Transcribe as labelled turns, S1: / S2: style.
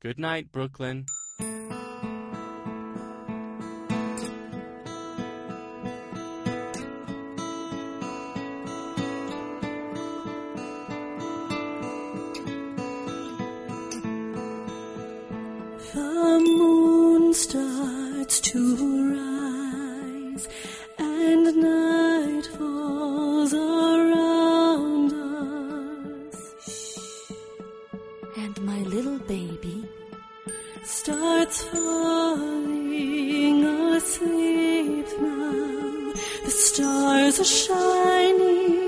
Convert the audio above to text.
S1: Good night, Brooklyn.
S2: The moon starts to rise, and night falls around us.
S3: And my little baby
S2: starts falling asleep now. The stars are shining